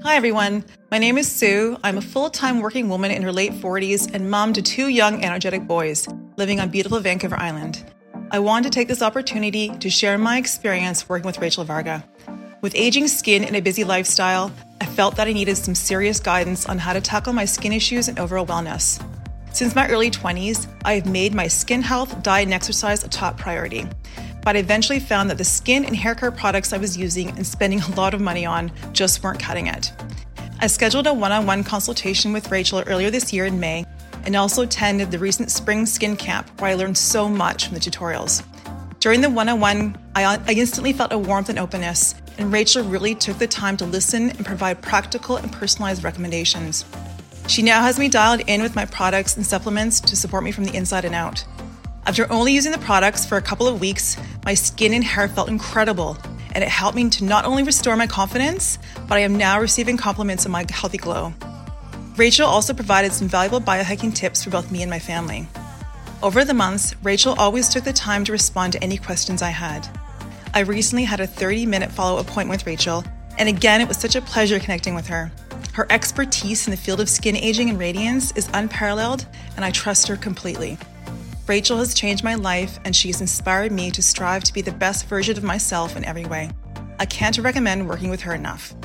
Hi everyone, my name is Sue. I'm a full-time working woman in her late 40s and mom to two young energetic boys living on beautiful Vancouver Island. I wanted to take this opportunity to share my experience working with Rachel Varga. With aging skin and a busy lifestyle, I felt that I needed some serious guidance on how to tackle my skin issues and overall wellness. Since my early 20s, I have made my skin health, diet, and exercise a top priority. But I eventually found that the skin and hair care products I was using and spending a lot of money on just weren't cutting it. I scheduled a one-on-one consultation with Rachel earlier this year in May and also attended the recent spring skin camp where I learned so much from the tutorials. During the one-on-one, I instantly felt a warmth and openness, and Rachel really took the time to listen and provide practical and personalized recommendations. She now has me dialed in with my products and supplements to support me from the inside and out. After only using the products for a couple of weeks, my skin and hair felt incredible, and it helped me to not only restore my confidence, but I am now receiving compliments on my healthy glow. Rachel also provided some valuable biohacking tips for both me and my family. Over the months, Rachel always took the time to respond to any questions I had. I recently had a 30-minute follow-up appointment with Rachel, and again, it was such a pleasure connecting with her. Her expertise in the field of skin aging and radiance is unparalleled, and I trust her completely. Rachel has changed my life, and she has inspired me to strive to be the best version of myself in every way. I can't recommend working with her enough.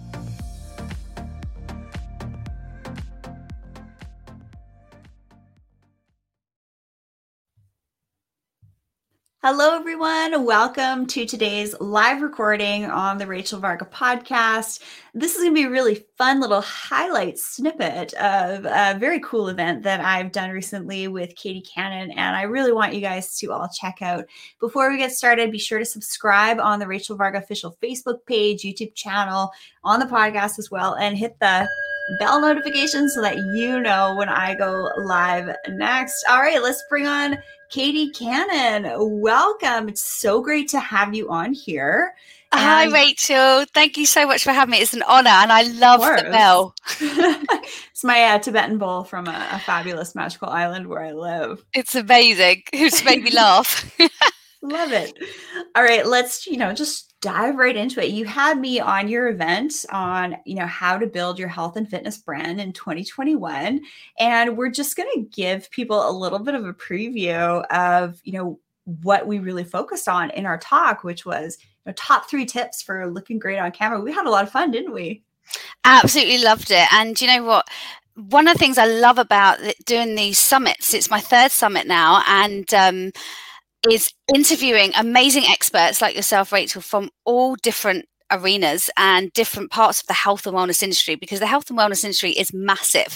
Hello, everyone. Welcome to today's live recording on the Rachel Varga podcast. This is going to be a really fun little highlight snippet of a very cool event that I've done recently with Katie Cannon, and I really want you guys to all check out. Before we get started, be sure to subscribe on the Rachel Varga official Facebook page, YouTube channel, on the podcast as well, and hit the bell notification so that you know when I go live next. All right, let's bring on Katie Cannon. Welcome. It's so great to have you on here. Hi, Rachel. Thank you so much for having me. It's an honor, and I love the bell. It's my Tibetan bowl from a fabulous magical island where I live. It's amazing. It's made me laugh. Love it. All right, let's, just dive right into it. You had me on your event on, how to build your health and fitness brand in 2021. And we're just going to give people a little bit of a preview of, what we really focused on in our talk, which was top 3 tips for looking great on camera. We had a lot of fun, didn't we? Absolutely loved it. And you know what? One of the things I love about doing these summits, it's my 3rd summit now, and is interviewing amazing experts like yourself, Rachel, from all different arenas and different parts of the health and wellness industry, because the health and wellness industry is massive.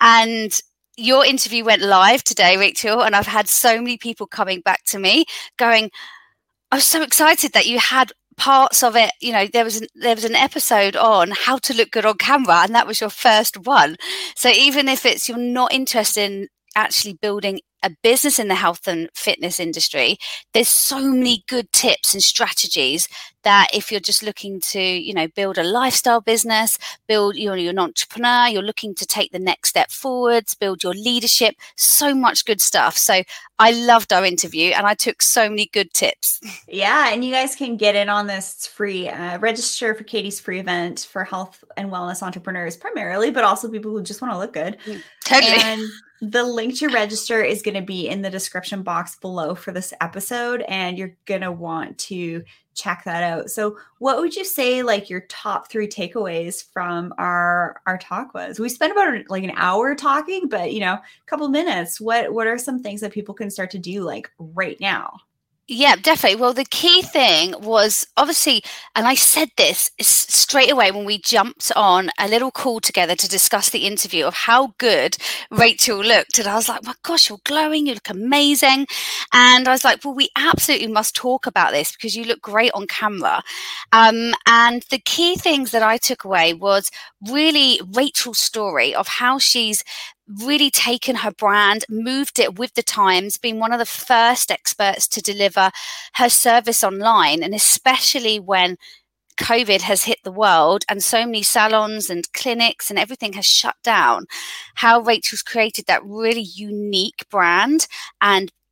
And your interview went live today, Rachel, and I've had so many people coming back to me going, I was so excited that you had parts of it. There was an episode on how to look good on camera, and that was your first one. So even if you're not interested in actually building a business in the health and fitness industry, there's so many good tips and strategies that if you're just looking to, build a lifestyle business, you're an entrepreneur, you're looking to take the next step forwards, build your leadership, so much good stuff. So I loved our interview and I took so many good tips. Yeah. And you guys can get in on this. It's free. Register for Katie's free event for health and wellness entrepreneurs primarily, but also people who just want to look good. Totally. And the link to register is going to be in the description box below for this episode, and you're going to want to check that out. So what would you say your top 3 takeaways from our talk was? We spent about an hour talking, but a couple minutes. What are some things that people can start to do right now? Yeah, definitely. Well, the key thing was obviously, and I said this straight away when we jumped on a little call together to discuss the interview of how good Rachel looked. And I was like, my gosh, you're glowing. You look amazing. And I was like, well, we absolutely must talk about this because you look great on camera. And the key things that I took away was really Rachel's story of how she's really taken her brand, moved it with the times, been one of the first experts to deliver her service online. And especially when COVID has hit the world and so many salons and clinics and everything has shut down, how Rachel's created that really unique brand and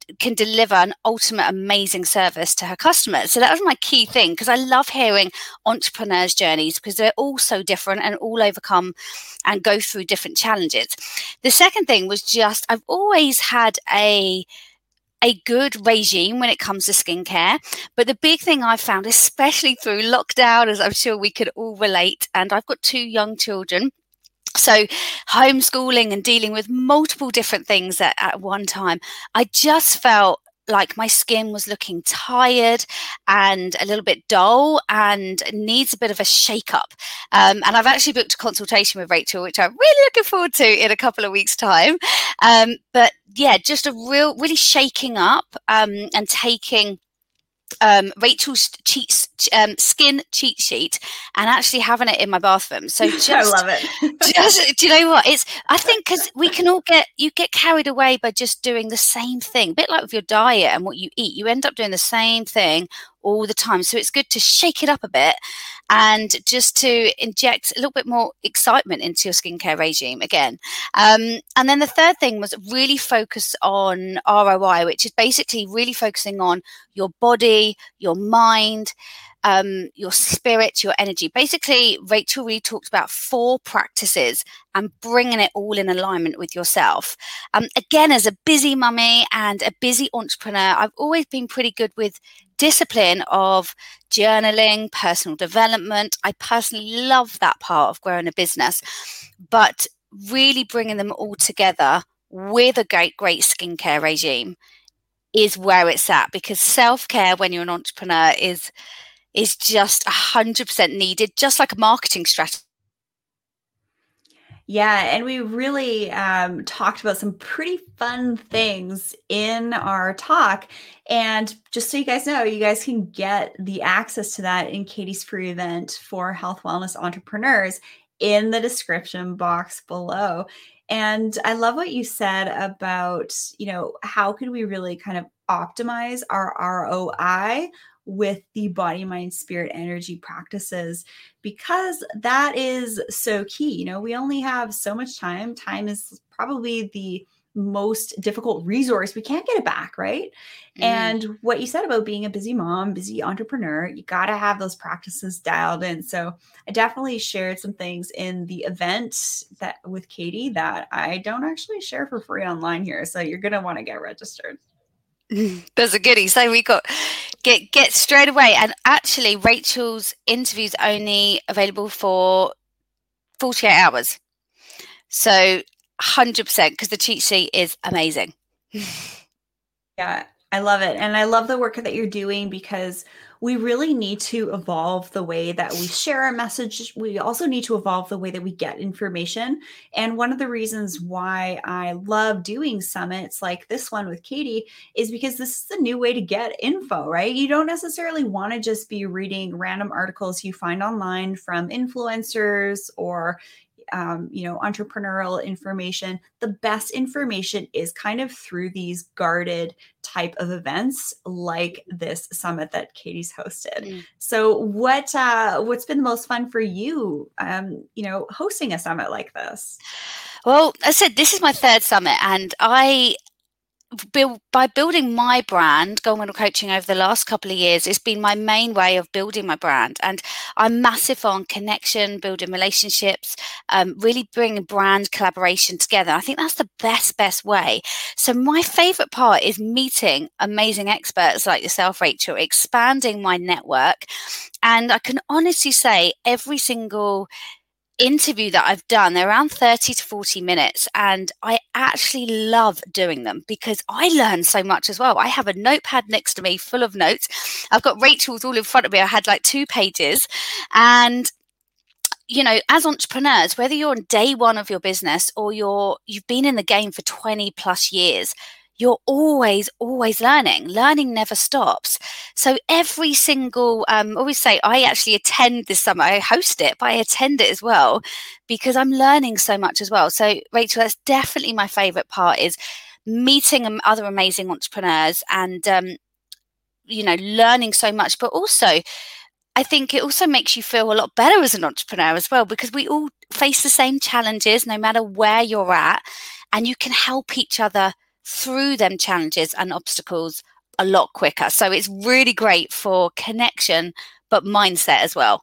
can deliver an ultimate amazing service to her customers. So that was my key thing, because I love hearing entrepreneurs' journeys, because they're all so different and all overcome and go through different challenges. The second thing was just, I've always had a good regime when it comes to skincare. But the big thing I've found, especially through lockdown, as I'm sure we could all relate, and I've got 2 young children, so homeschooling and dealing with multiple different things at one time, I just felt like my skin was looking tired and a little bit dull and needs a bit of a shake up. And I've actually booked a consultation with Rachel, which I'm really looking forward to in a couple of weeks' time. But yeah, just a really shaking up and taking Rachel's skin cheat sheet and actually having it in my bathroom. So just, I love it. Just, do you know what? I think because we can all get carried away by just doing the same thing. A bit like with your diet and what you eat, you end up doing the same thing all the time. So it's good to shake it up a bit and just to inject a little bit more excitement into your skincare regime again. And then the third thing was really focus on ROI, which is basically really focusing on your body, your mind, your spirit, your energy. Basically, Rachel really talked about 4 practices and bringing it all in alignment with yourself. Again, as a busy mummy and a busy entrepreneur, I've always been pretty good with discipline of journaling, personal development. I personally love that part of growing a business, but really bringing them all together with a great skincare regime is where it's at, because self-care when you're an entrepreneur is just 100% needed, just like a marketing strategy. Yeah, and we really talked about some pretty fun things in our talk. And just so you guys know, you guys can get the access to that in Katie's free event for health wellness entrepreneurs in the description box below. And I love what you said about, how can we really kind of optimize our ROI with the body, mind, spirit, energy practices, because that is so key. We only have so much time. Time is probably the most difficult resource. We can't get it back, right? And what you said about being a busy mom, busy entrepreneur, you got to have those practices dialed in. So I definitely shared some things in the event that with Katie that I don't actually share for free online here. So you're going to want to get registered. There's a goodie. So we got get straight away. And actually, Rachel's interview's only available for 48 hours. So 100%, because the cheat sheet is amazing. Yeah, I love it. And I love the work that you're doing, because we really need to evolve the way that we share our message. We also need to evolve the way that we get information. And one of the reasons why I love doing summits like this one with Katie is because this is a new way to get info, right? You don't necessarily want to just be reading random articles you find online from influencers or entrepreneurial information. The best information is kind of through these guarded type of events like this summit that Katie's hosted. So what's been the most fun for you, hosting a summit like this? Well, as I said, this is my 3rd summit, and by building my brand, Goal Model Coaching, over the last couple of years, it's been my main way of building my brand. And I'm massive on connection, building relationships, really bringing brand collaboration together. I think that's the best way. So my favorite part is meeting amazing experts like yourself, Rachel, expanding my network. And I can honestly say every single interview that I've done, they're around 30 to 40 minutes, and I actually love doing them because I learn so much as well. I have a notepad next to me full of notes. I've got Rachel's all in front of me. I had like 2 pages. And as entrepreneurs, whether you're on day 1 of your business or you've been in the game for 20 plus years, you're always learning. Learning never stops. So every single, I always say, I actually attend this summer. I host it, but I attend it as well because I'm learning so much as well. So Rachel, that's definitely my favorite part, is meeting other amazing entrepreneurs and, learning so much. But also, I think it also makes you feel a lot better as an entrepreneur as well, because we all face the same challenges no matter where you're at, and you can help each other through them challenges and obstacles a lot quicker. So it's really great for connection, but mindset as well.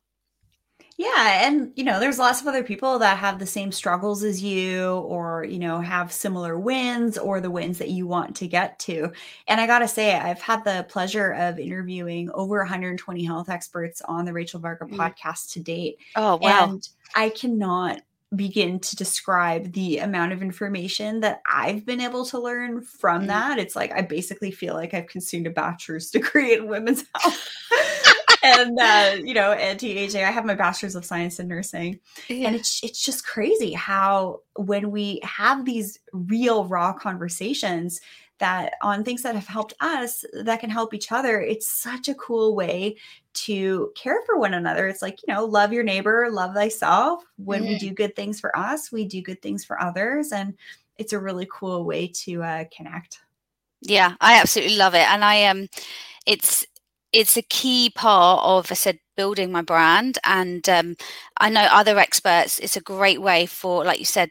Yeah. And, there's lots of other people that have the same struggles as you, or, have similar wins or the wins that you want to get to. And I got to say, I've had the pleasure of interviewing over 120 health experts on the Rachel Varga podcast to date. Oh, wow. And I cannot begin to describe the amount of information that I've been able to learn from that. It's like, I basically feel like I've consumed a bachelor's degree in women's health. And, anti-aging. I have my bachelor's of science in nursing. Yeah. And it's just crazy how when we have these real raw conversations that on things that have helped us, that can help each other, it's such a cool way to care for one another. It's like, love your neighbor, love thyself. When we do good things for us, we do good things for others. And it's a really cool way to connect. Yeah, I absolutely love it. And it's a key part of, I said, building my brand. And I know other experts, it's a great way for, like you said,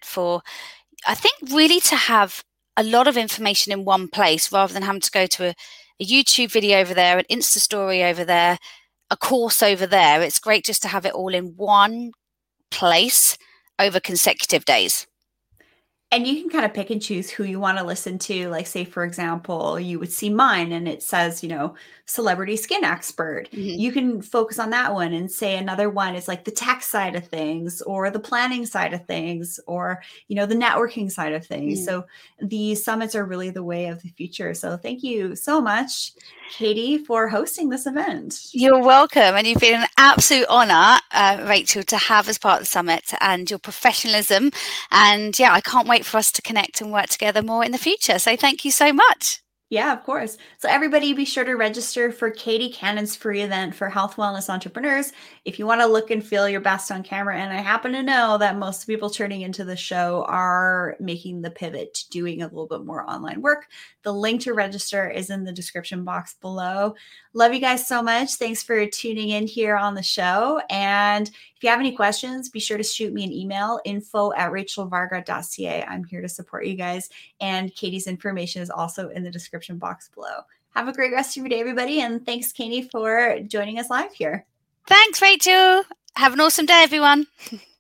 I think really to have a lot of information in one place rather than having to go to a YouTube video over there, an Insta story over there, a course over there. It's great just to have it all in one place over consecutive days. And you can kind of pick and choose who you want to listen to. Like, say, for example, you would see mine and it says, celebrity skin expert. You can focus on that one, and say another one is like the tech side of things, or the planning side of things, or, the networking side of things. So these summits are really the way of the future. So thank you so much, Katie, for hosting this event. You're welcome. And you've been an absolute honor, Rachel, to have as part of the summit, and your professionalism. And I can't wait for us to connect and work together more in the future. So thank you so much. Yeah, of course. So everybody be sure to register for Katie Cannon's free event for health wellness entrepreneurs. If you want to look and feel your best on camera, and I happen to know that most people turning into the show are making the pivot to doing a little bit more online work, the link to register is in the description box below. Love you guys so much. Thanks for tuning in here on the show. And if you have any questions, be sure to shoot me an email, info@rachelvarga.ca. I'm here to support you guys. And Katie's information is also in the description box below. Have a great rest of your day, everybody. And thanks, Katie, for joining us live here. Thanks, Rachel. Have an awesome day, everyone.